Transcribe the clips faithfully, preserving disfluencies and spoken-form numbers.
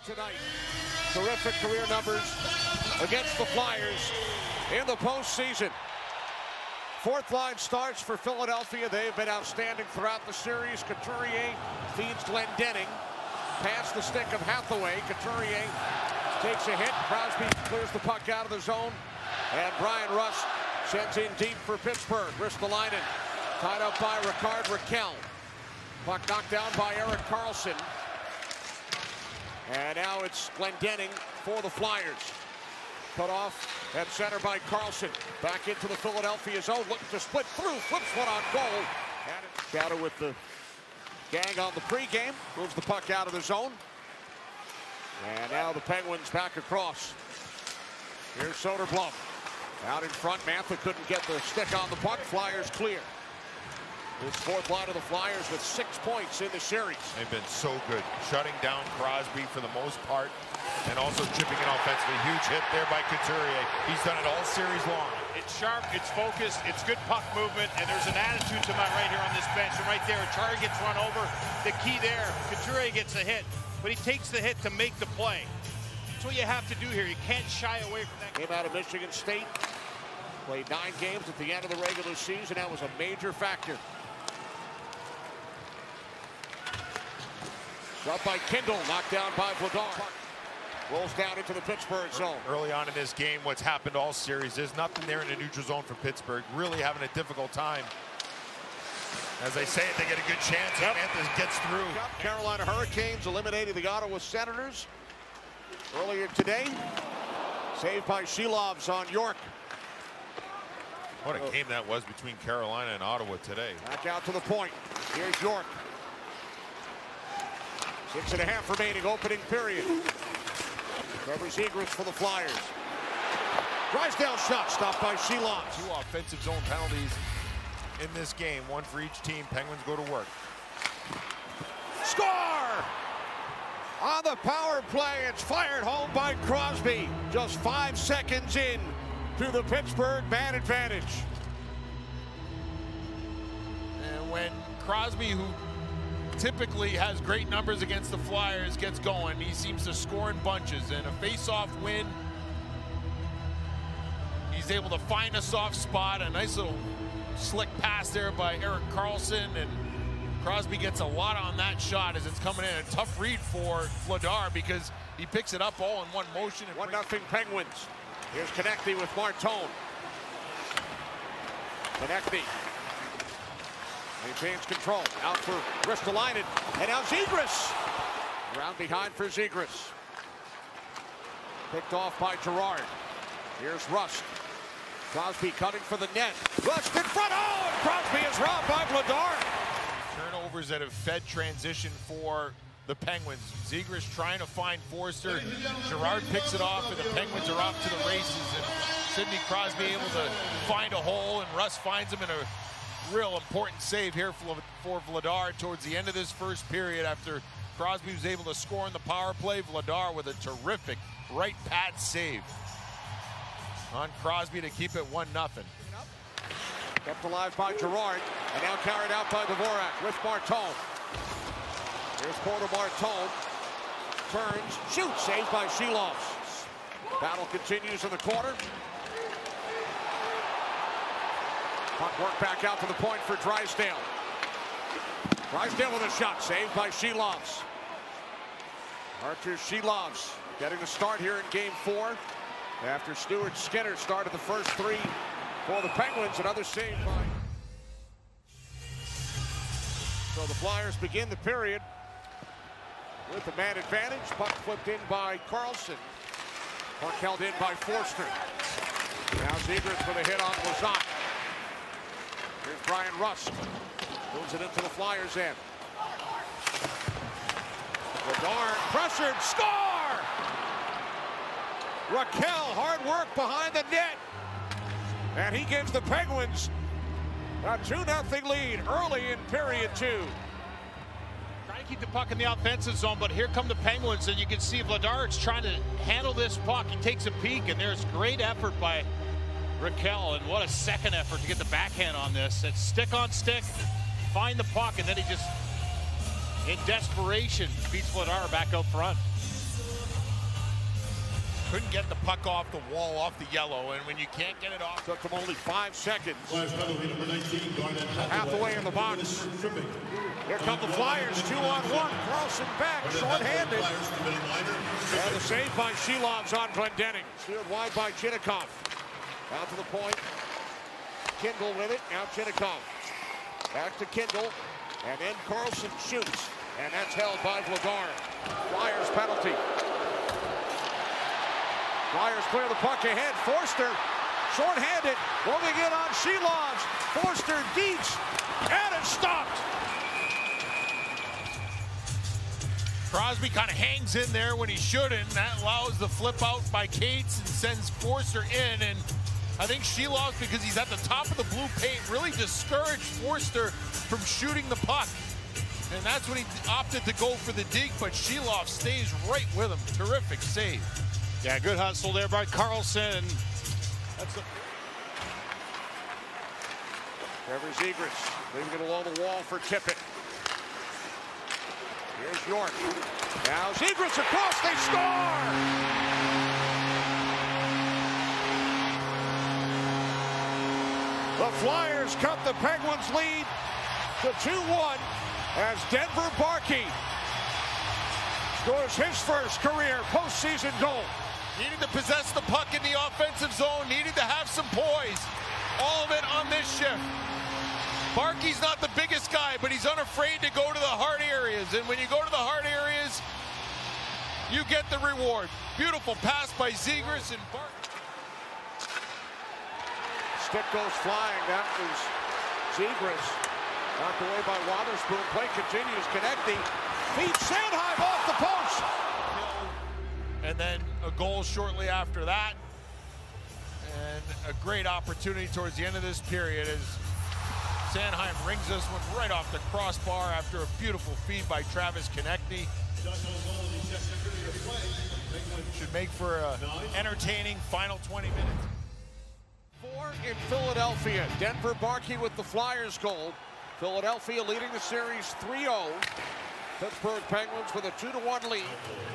tonight. Terrific career numbers against the Flyers in the postseason. Fourth line starts for Philadelphia. They've been outstanding throughout the series. Couturier feeds Glendening. Past the stick of Hathaway. Couturier takes a hit. Crosby clears the puck out of the zone. And Bryan Rust sends in deep for Pittsburgh. Ristolainen tied up by Rickard Rakell. Puck knocked down by Erik Karlsson. And now it's Glendening for the Flyers. Cut off at center by Karlsson. Back into the Philadelphia zone. Looking to split through. Flips one on goal. Shadow with the gang on the pregame. Moves the puck out of the zone. And now the Penguins back across. Here's Soderblom. Out in front. Mantha couldn't get the stick on the puck. Flyers clear. This fourth line of the Flyers with six points in the series. They've been so good, shutting down Crosby for the most part, and also chipping in offensively. Huge hit there by Couturier. He's done it all series long. It's sharp, it's focused, it's good puck movement, and there's an attitude to my right here on this bench. And right there, Chara gets run over. The key there, Couturier gets a hit, but he takes the hit to make the play. That's what you have to do here. You can't shy away from that. Came out of Michigan State, played nine games at the end of the regular season. That was a major factor. Up by Kindle, knocked down by Vladar. Rolls down into the Pittsburgh zone. Early on in this game, what's happened all series, there's nothing there in the neutral zone for Pittsburgh. Really having a difficult time. As they say it, they get a good chance. Yep. Mantha gets through. Carolina Hurricanes eliminating the Ottawa Senators earlier today. Saved by Shilovs on York. What a game that was between Carolina and Ottawa today. Back out to the point. Here's York. Six and a half remaining opening period. Trevor Zegras for the Flyers. Drysdale shot stopped by Shilovs. Two offensive zone penalties in this game. One for each team. Penguins go to work. Score! On the power play, it's fired home by Crosby. Just five seconds in to the Pittsburgh man advantage. And when Crosby, who typically has great numbers against the Flyers, gets going, he seems to score in bunches. And a face-off win, he's able to find a soft spot. A nice little slick pass there by Erik Karlsson, and Crosby gets a lot on that shot as it's coming in. A tough read for Vladar because he picks it up all in one motion. One nothing Penguins. Here's Konecny with Martone. Konecny maintains control. Out for Ristolainen. And now Zegras. Around behind for Zegras. Picked off by Gerard. Here's Rust. Crosby cutting for the net. Rust in front. Oh, and Crosby is robbed by Vladar. Turnovers that have fed transition for the Penguins. Zegras trying to find Forster. Gerard picks it off, and the Penguins are off to the races. And Sidney Crosby able to find a hole, and Rust finds him in a real important save here for, for Vladar towards the end of this first period after Crosby was able to score in the power play. Vladar with a terrific right pad save on Crosby to keep it one nothing. Kept alive by Gerard, and now carried out by Dvorak with Martone. Here's Porter Martone. Turns, shoots, saved by Shilovs. Battle continues in the corner. Puck work back out to the point for Drysdale. Drysdale with a shot, saved by Shilovs. Artur Shilovs getting the start here in game four. After Stuart Skinner started the first three for the Penguins, another save by. So the Flyers begin the period with the man advantage. Puck flipped in by Karlsson. Puck held in by Forster. Now Zegras with a hit on Lazat. Here's Bryan Rust. Moves it into the Flyers' end. Vladar pressured. Score! Rakell, hard work behind the net. And he gives the Penguins a two nothing lead early in period two. Trying to keep the puck in the offensive zone, but here come the Penguins, and you can see Vladar's trying to handle this puck. He takes a peek, and there's great effort by Rakell, and what a second effort to get the backhand on this. It's stick on stick, find the puck, and then he just, in desperation, beats Vladar back out front. couldn't get the puck off the wall, off the yellow, and when you can't get it off. Took them only five seconds. Hathaway in the box. Here come the Flyers, two on one. Carlson back, short-handed. And the save by Shelov's on Glendening. Steered wide by Chinakhov. Out to the point. Kindle with it, now Chinakhov. Back to Kindle, and then Carlson shoots. And that's held by Vladar. Flyers penalty. Flyers clear the puck ahead. Forster, short-handed, moving in on Shelov's. Forster, Dietz, and it's stopped. Crosby kind of hangs in there when he shouldn't. That allows the flip out by Cates and sends Forster in. And I think Shelov, because he's at the top of the blue paint, really discouraged Forster from shooting the puck. And that's when he opted to go for the dig, but Shelov stays right with him. Terrific save. Yeah, good hustle there by Carlson. That's the... Trevor Zegras leaving it along the wall for Tippett. Here's York. Now Zegras across, they score! The Flyers cut the Penguins' lead to two one as Denver Barkey scores his first career postseason goal. Needed to possess the puck in the offensive zone, needed to have some poise. All of it on this shift. Barkey's not the biggest guy, but he's unafraid to go to the hard areas. And when you go to the hard areas, you get the reward. Beautiful pass by Zegras and Barkey. Stick goes flying. That was Zegras. Knocked away by Wotherspoon. Play continues. Konecny beats Sanheim off the post. And then a goal shortly after that. And a great opportunity towards the end of this period as Sanheim rings this one right off the crossbar after a beautiful feed by Travis Konecny. Should make for an entertaining final twenty minutes. Four in Philadelphia. Denver Barkey with the Flyers goal. Philadelphia leading the series three oh. Pittsburgh Penguins with a two to one lead.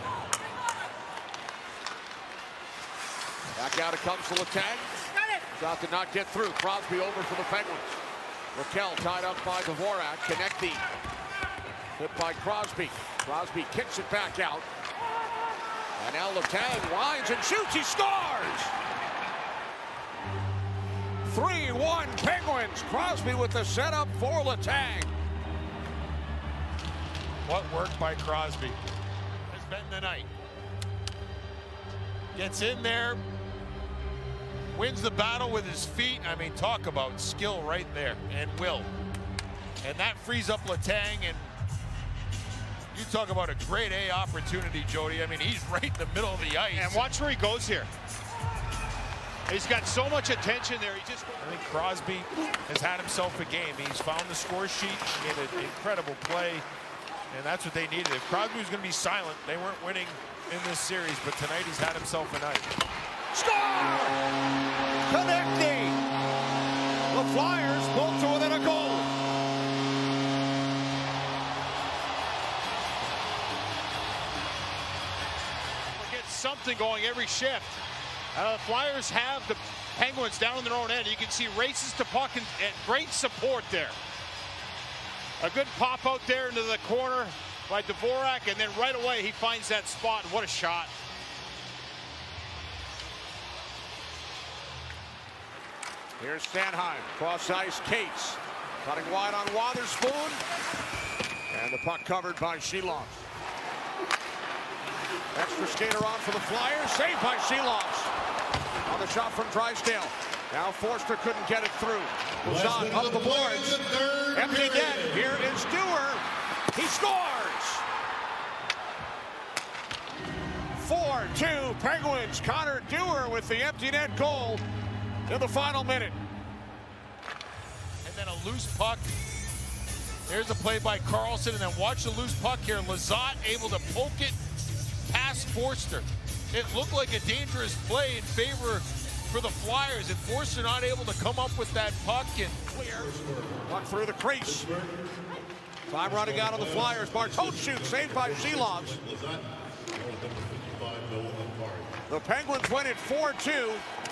Back out it comes to Letang. Shot did not get through. Crosby over for the Penguins. Raquel tied up by Dvorak. Konecny hit by Crosby. Crosby kicks it back out. And now Letang winds and shoots. He scores! three one Penguins. Crosby with the setup for Letang. What work by Crosby has been the night. Gets in there, wins the battle with his feet. I mean, talk about skill right there, and will. And that frees up Letang, and you talk about a grade A opportunity, Jody. I mean, he's right in the middle of the ice. And watch where he goes here. He's got so much attention there. He just. I think Crosby has had himself a game. He's found the score sheet, made an incredible play, and that's what they needed. If Crosby was going to be silent, they weren't winning in this series, but tonight he's had himself a night. Score! Konecny! The Flyers pulled to within a goal. Get something going every shift. Uh, the Flyers have the Penguins down in their own end. You can see races to puck and, and great support there. A good pop out there into the corner by Dvorak, and then right away he finds that spot. What a shot. Here's Sanheim, cross ice, Cates. Cutting wide on Wotherspoon. And the puck covered by Shelov. Extra skater on for the Flyers, saved by Shelov. On the shot from Drysdale. Now Forster couldn't get it through. Lazan up the boards. Empty net. Here is Dewar. He scores! four two Penguins. Connor Dewar with the empty net goal in the final minute. And then a loose puck. There's a play by Carlson, and then watch the loose puck here. Lazat able to poke it past Forster. It looked like a dangerous play in favor for the Flyers, and Forster not able to come up with that puck and clear. Puck through the crease. Time running out of the Flyers. Bartone shoots, saved by Shelov. The Penguins win it four two.